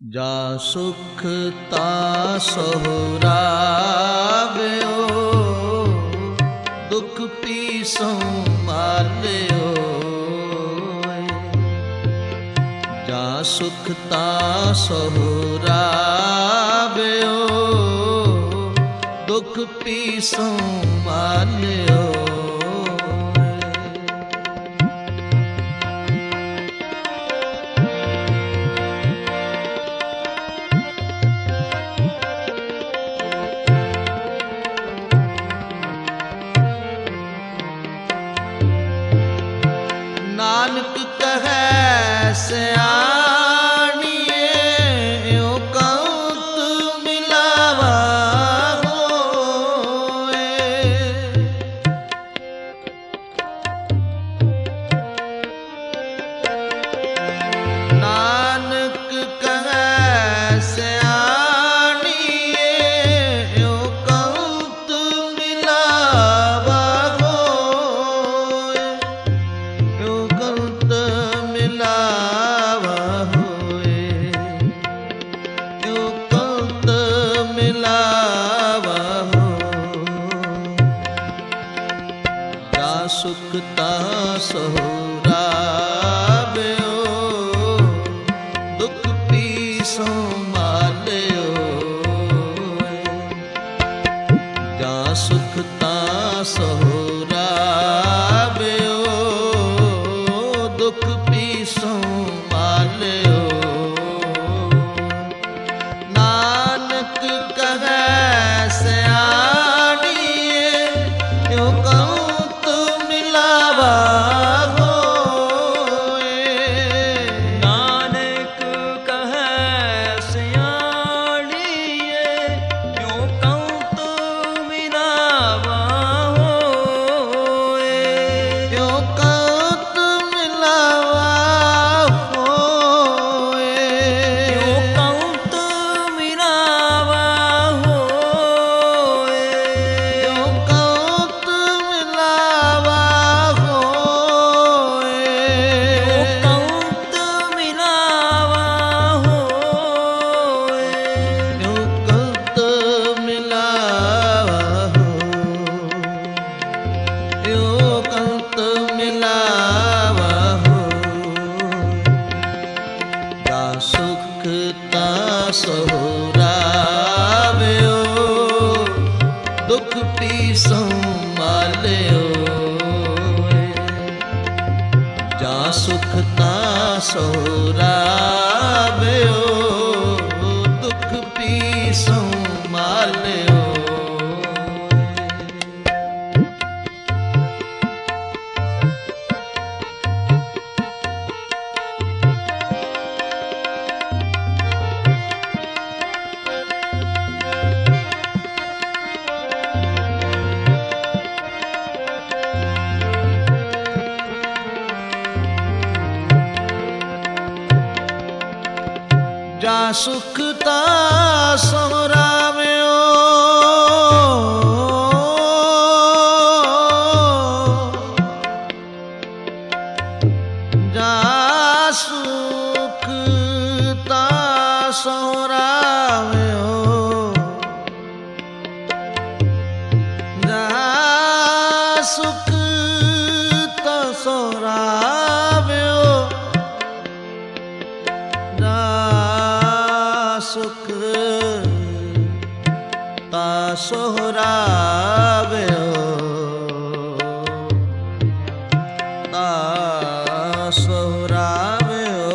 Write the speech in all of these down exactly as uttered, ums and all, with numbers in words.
जा सुख ता सोहराव्यो, दुख पी संभाल्यो। जा सुख ता सोहराव्यो, दुख पी संभाल्यो। नानक कहे सयाणिए, यो कंत मिलावा होए। नानक कहे सयाणिए, यो कंत मिलावा होए। यो कंत मिलावा होए, यो कंत मिलावा होए। जा सुख ता सोहराव्यो, दुख पी संभाल्यो। जा सुख ता सोहराव्यो, दुख पी संभाल्यो। नानक कहे सयाणिए, यो कंत मिलावा होए। नानक कहे सयाणिए, यो कंत मिलावा होए। यो कंत मिलावा होए। यो कंत मिलावा होए। यो कंत मिलावा होए। यो कंत मिलावा होए। यो कंत मिलावा होए। यो कंत मिलावा होए। जा सुख ता सोहराव्यो, दुख पी संभाल्यो। जा सुख ता सोहराव्यो, दुख पी संभाल्यो। जा सुख ता सोहराव्यो, जा सुख ता सोहराव्यो, जा सुख ता सोहराव्यो। जा सुख ता सोहराव्यो, ता सोहराव्यो।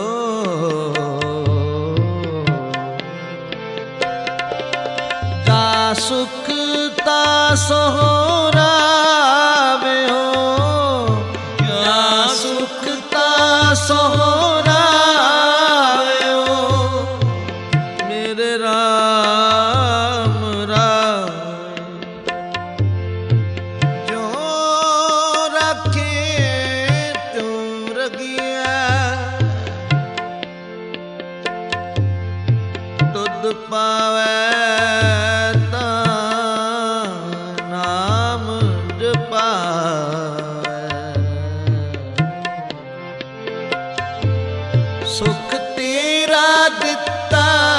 जा सुख ता सोहराव्यो, जा सुख ता सोहराव्यो। मेरे राम राम जो रखे त्यों रगिया, तुध पावै ता नाम जपावै। सुख तेरा दिता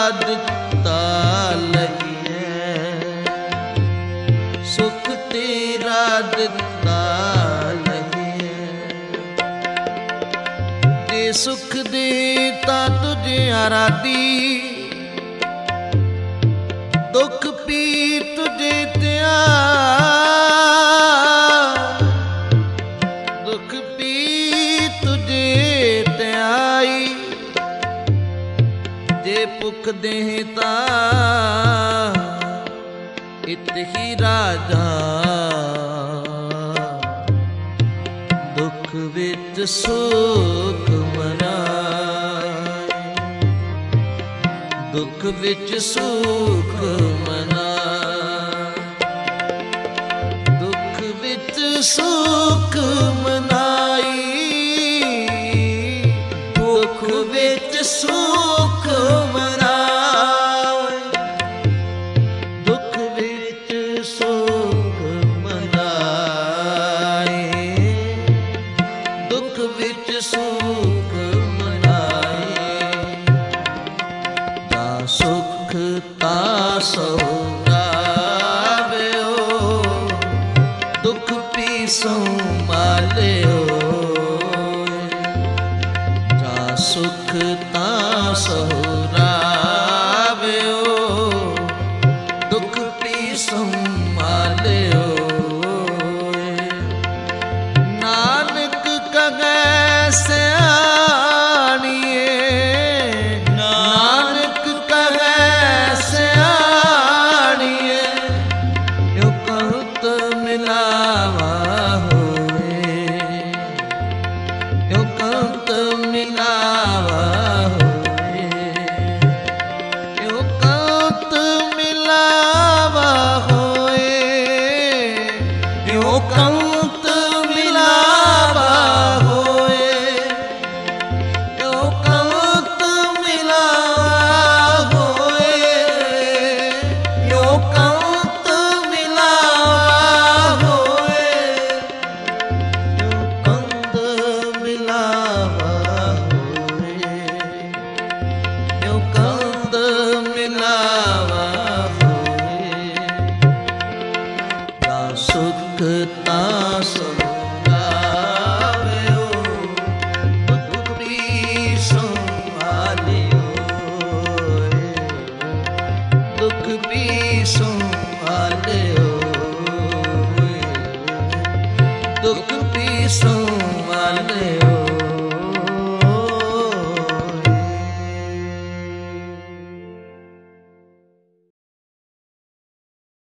ਦਿੱਤਾ ਲਈਐ, ਸੁਖ ਤੇਰਾ ਦਿੱਤਾ ਲਈਐ। ਜੇ ਸੁਖ ਦੇਤਾ ਤੁਝੇ ਆਰਾਧੀ, ਦੁੱਖ ਪੀ ਤੁਝੇ ਤਿਆ, ਦੁੱਖ ਪੀ ਤੁਝੇ ਤਿਆਈ। ਜੇ ਭੁਖ ਦੇਤਾ ਇਤ ਹੀ ਰਾਜਾ, ਦੁੱਖ ਵਿੱਚ ਸੁਖ ਮਨਾਏ, ਦੁੱਖ ਵਿੱਚ ਸੁਖ ਮਨਾਏ, ਦੁੱਖ ਵਿੱਚ ਸੁਖ ਮਨਾਈ, ਦੁੱਖ ਵਿੱਚ ਸੁਖ ਮਨਾਏ, ਦੁੱਖ ਵਿੱਚ ਸੁਖ ਮਨਾਏ, ਦੁੱਖ ਵਿੱਚ ਸੁਖ ਮਨਾਏ। ਤਾ ਸੁਖ ਤਾ ਸਹੁਰਾਵਿਓ, ਦੁੱਖ ਪੀ ਸੰਭਾਲਿਓ। ਤਾ ਸੁਖ ਤਾ ਸਹੁਰਾਵਿਓ, ਦੁੱਖ ਪੀ ਸੰਭਾਲਿਓ। ਨਾਨਕ ਕਹੈ ਸਿਆਣੀਏ, ਨਾਨਕ ਕਹੈ ਸਿਆਣੀਏ, ਜੋ ਕਹੁਤ ਮਿਲਾਵਾ ਹੋਏ, ਜੋ ਕਹੁਤ ਮਿਲਾਵਾ ਹੋਏ, ਜੋ ਕਹੁਤ ਮਿਲਾਵਾ ਹੋਏ, ਜੋ ਕੰਤ ਮਿਲਾਵਾ ਹੋਏ, ਜੋ ਕਹੁਤ ਮਿਲਾਵਾ ਹੋਏ, ਜੋ ਕੰਤ ਮਿਲਾਵਾ ਹੋਏ, ਜੋ ਕੰਤ ਮਿਲਾਵਾ ਹੋਏ, ਜੋ ਕੰਤ ਮਿਲਾਵਾ ਹੋਏ। ਤਾ ਸੁਖ ਤਾ ਸੁਖ